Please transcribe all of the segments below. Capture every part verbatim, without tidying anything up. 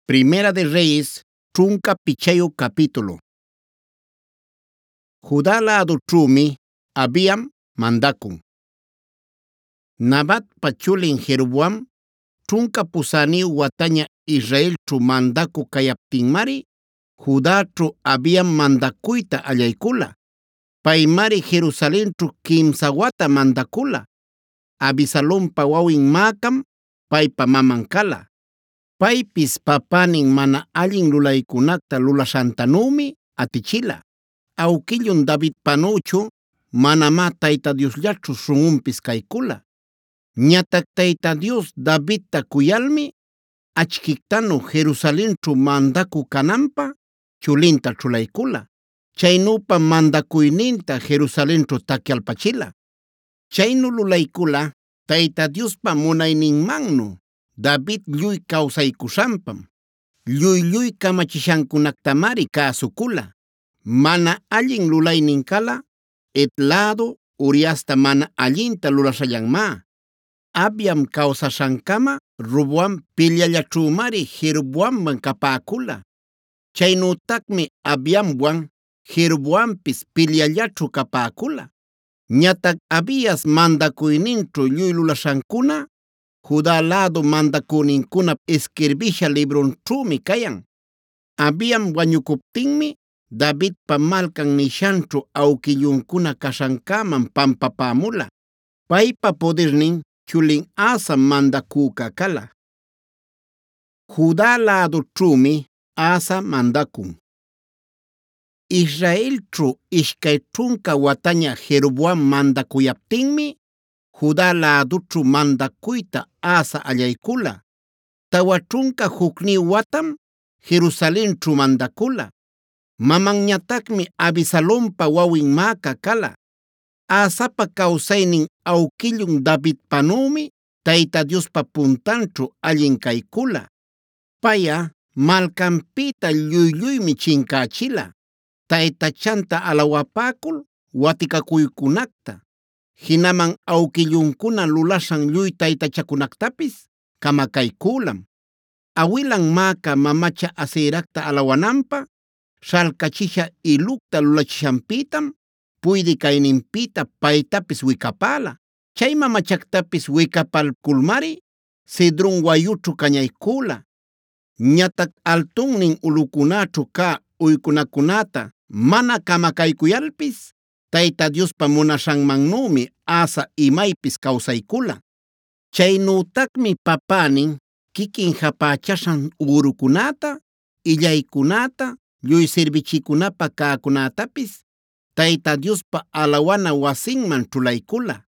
Primera de Reyes, trunka pichayo capítulo. Judá ladoćhumi Abiam mandakun. Nabat pachulin Jeroboam trunka pusaniw wataña Israelćhu mandaku kayaptinmari Judaćhu Abiam mandakuyta allaykula. Paymari Jerusalenćhu kimsa wata mandakula. Abisalompa wawin Maacam paypa maman kala. Paypis papanin mana allin lulaykunakta lulashantanumi atichila. Awkillun David panuchu manama Tayta Diosllachu shun'unpis kaykula. Ñatak Tayta Dios Davidta kuyalmi achkiktanu Jerusalenćhu mandaku kananpa chulinta chulaykula. Chaynupa mandakuyninta Jerusalenćhu takyalpachila. Chaynu lulaykula Tayta Diospa munayninmannu David lluy kawsaykushanpam. Lluy lluy kamachishankunaktamari kaasukula. Mana allin lulaynin kala, et lado Uriasta mana allinta lulashallanma. Abiam kawsashankama Roboam pillallaćhumari Jeroboamman kapaakula. Chaynutakmi Abiamwan Jeroboampis pillallaćhu kapaakula. Ñatak Abías mandakuyninćhu lluy lulashankuna Judá lado mandakuninkuna escribisha librunćhumi kayan. Abiam wañukuptinmi Davidpa malkan nishanćhu awkillunkuna kashankaman pampapämula. Paypa podernin chulin Asa mandakuka kala. Judá ladoćhumi Asa mandakun. Israelćhu ishkay trunka wataña Jeroboam mandakuyaptinmi Judá ladoćhu mandakuyta Asa allaykula. Tawa trunka hukniw watam Jerusalenćhu mandakula. Mamanñatakmi Abisalompa wawin Maaca kala. Asapa kawsaynin awkillun Davidpanumi Tayta Diospa puntanćhu allin kaykula. Paya malkanpita lluy lluymi chinkachila. Taytachanta alawapäkul watikakuykunakta. Hinaman awkillunkuna lulashan lluy taytachakunaktapis kamakaykulam. Awilan Maaca mamacha Aserakta alawananpa shalkachisha ilukta lulachishanpitam puydi kayninpita paytapis wikapala. Chay mamachaktapis wikapalkulmari Cedrón wayućhu kañaykula. Ñatak altunnin ulukunaćhu ka uykunakunata mana kamakaykuyalpis Tayta Diospa munashanmannumi Asa imaypis kawsaykula. Chaynutakmi papanin kikin hapachashan urukunata, illaykunata, lluy sirbichikunapa kaakunatapis Tayta Diospa alawana wasinman chulaykula.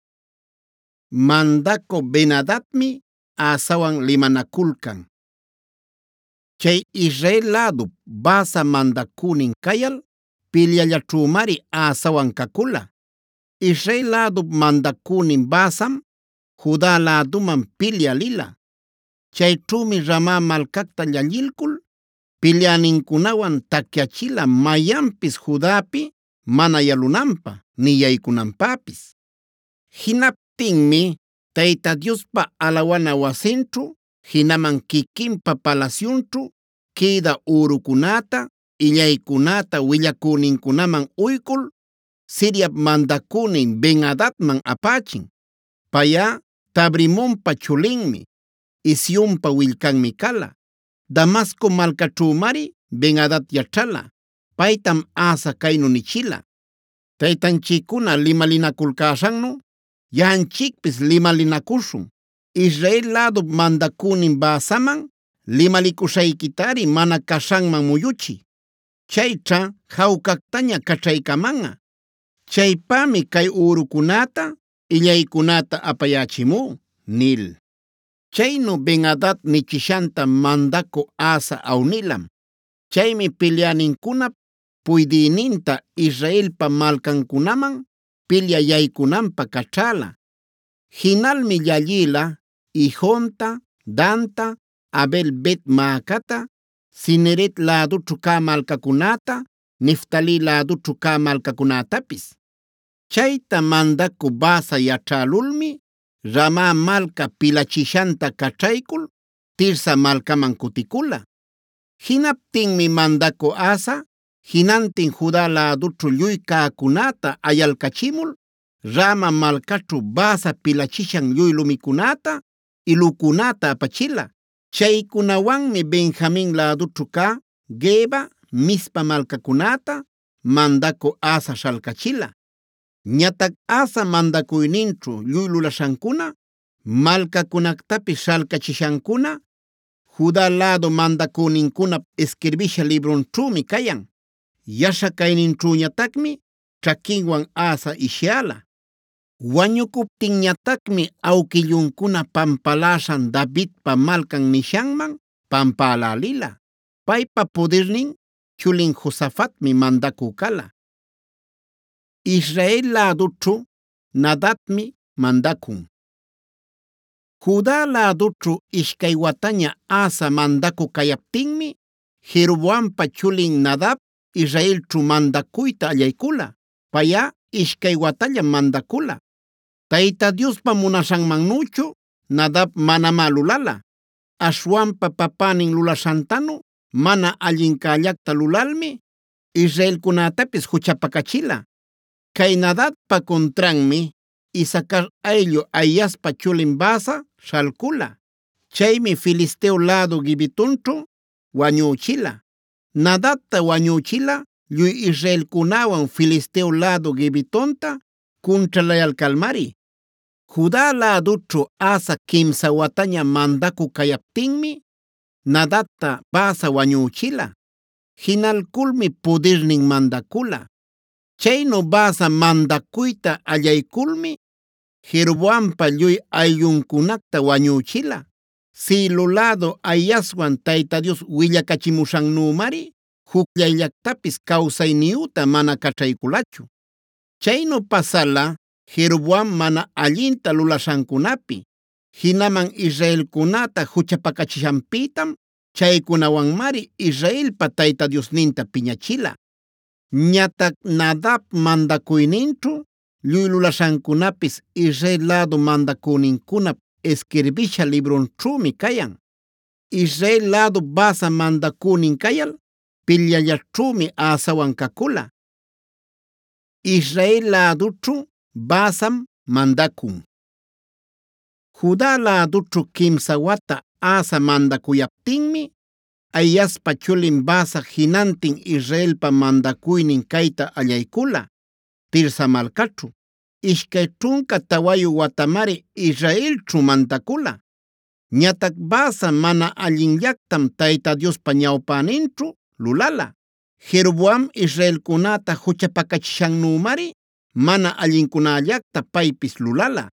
Mandako Ben-Hadadmi Asawan limanakulkan. Chay Israel lado Baasa mandakunin kayal pillallaćhumari Asawan kakula. Israel lado mandakunin Baasam Judá ladoman pilla lila. Chayćhumi Ramá malkakta llallilkul pillaninkunawan takyachila mayanpis Judapi mana yalunanpa ni yaykunanpapis. Hinaptinmi Tayta Diospa alawana wasinćhu hinaman kikinpa palasyunćhu kida urukunata illaykunata willakuninkunaman uykul Siria mandakunin Ben-Hadadman apachin. Paya Tabrimonpa chulinmi, Isionpa willkanmi kala. Damasco malkaćhumari Ben-Hadad yachala. Paytam Asa kaynu nichila. Taytanchikkuna limalinakulkashannu yanchikpis limalinakushun. Israel lado mandakunin Baasaman limalikushaykitari mana kashanman muyuchi. Chaycha hawkaktaña kachaykamanqa. Chaypami kay urukunata illaykunata apayachimu nil. Chaynu Ben-Hadad nichishanta mandako Asa awnilam. Chaymi pilyaninkuna puydiyninta Israelpa malkankunaman pilya yaykunanpa kachala. Hinalmi llallila Ijonta, Danta, Abel Bet Maacata, Cineret ladoćhu ka malkakunata, Neftali ladoćhu ka malkakunatapis. Chayta mandaku Baasa yachalulmi Ramá malka pilachishanta kachaykul Tirsa malkaman kutikula. Hinaptinmi mandaku Asa hinantin Judá ladućhu lluy kaqkunata ayalkachimul Rama malkaćhu Baasa pilachishan lluy lumikunata y lukunata apachila. Chaykunawanmi Benjamin ladućhu ka Geba, Mizpa malkakunata mandaku Asa shalkachila. Ñatak Asa mandakuyninćhu lluy lulashankuna, malkakunaktapis shalkachishankuna, Judá lado mandakuninkuna escribisha librunćhumi kayan. Yasha kayninćhuñatakmi ćhakinwan Asa ishyala. Wañukuptinñatakmi awkillunkuna pampalashan Davidpa malkan nishanman pampalalila. Paypa podernin chulin Josafatmi mandaku kala. Israel ladućhu Nadabmi mandakun. Judá ladućhu ishkay wataña Asa mandaku kayaptinmi Jeroboampa chulin Nadab Israelćhu mandakuyta allaykula. Paya ishkay watallam mandakula. Tayta Diospa munashanmannuchu Nadab manama lulala. Ashwanpa papanin lulashantanu mana allinkallakta lulalmi Israelkunatapis huchapakachila. Kay Nadabpa contranmi Isacar ayllu Aiaspa chulin Baasa shalkula. Chaymi Filisteo lado Gibetonćhu wañuchila. Nadabta wañuchila lluy Israelkunawan Filisteo lado Gibetonta kuntralayalkalmari. Judá ladućhu Asa kimsa wataña mandaku kayaptinmi Nadabta Baasa wañuchila. Hinalkulmi podernin mandakula. Chaynu Baasa mandakuyta allaykulmi Jeroboampa lluy ayllunkunakta wañuchila. Silo lado Aiaswan Tayta Dios willakachimushannumari jukllayllaktapis kawsayniyuta mana kachraykulachu. Chaynu pasala Jeroboam mana allinta lulashankunapi, hinaman Israelkunata huchapakachishanpitam chaykunawanmari Israelpa Tayta Diosninta piñachila. Ñatak Nadab mandakuyninćhu lluy lulashankunapis Israel lado mandakuninkuna escribisha librunćhumi kayan. Israel lado Baasa mandakunin kayal pillallaćhumi Asawan kakula. Israel ladućhu Baasam mandakun. Judá ladućhu kimsa wata Asa mandakuyaptinmi Aiaspa chulin Baasa hinantin Israelpa mandakuynin kayta allaykula. Tirsa malkaćhu ishkay ćhunka tawayu watamari Israelćhu mandakula. Ñatak Baasa mana allinllaktam Tayta Diospa ñawpäninćhu lulala. Jeroboam Israelkunata huchapakachishannumari mana allinkunallakta paypis lulala.